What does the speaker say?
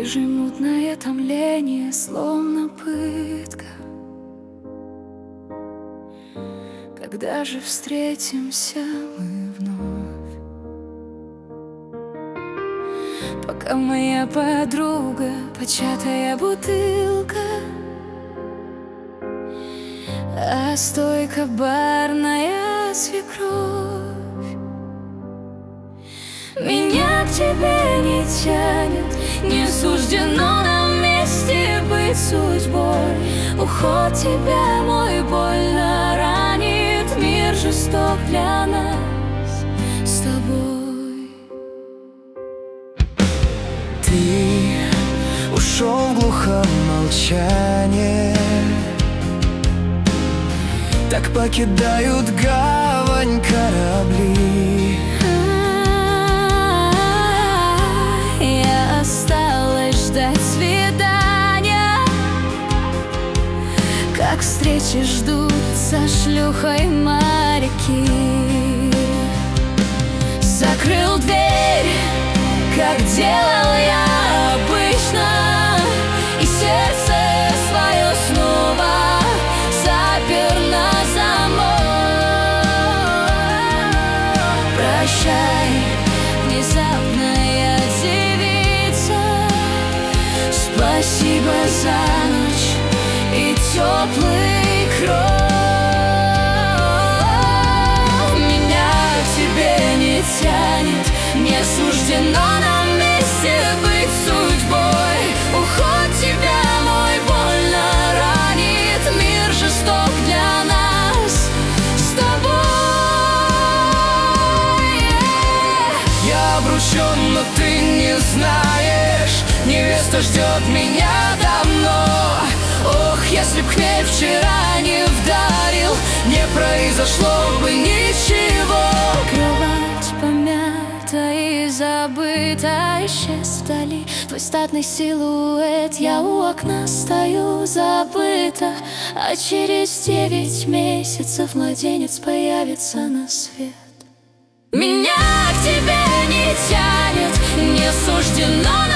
Ежеминутное томление, словно пытка. Когда же встретимся мы вновь? Пока моя подруга початая бутылка, а стойка барная свекровь. Меня к тебе не тянет, не суждено нам вместе быть судьбой. Уход тебя мой больно ранит, мир жесток для нас с тобой. Ты ушел в глухом молчании, так покидают гавань корабли. Я осталась ждать свидания, как встречи ждут со шлюхой моряки. Закрыл дверь, как делал я обычно, и сердце свое снова запер на замок. Прощай, внезапная девица, спасибо за ночь и теплый кров. Меня к тебе не тянет, не суждено нам вместе быть судьбой. Уход тебя мой больно ранит, мир жесток для нас с тобой. Я обручен, но ты не знаешь, невеста ждет меня давно. Ох, если б хмель вчера не вдарил, не произошло бы ничего. Кровать помята и забыта, исчез вдали твой статный силуэт. Я у окна стою, забыта, а через 9 месяцев младенец появится на свет. Меня к тебе не тянет, не суждено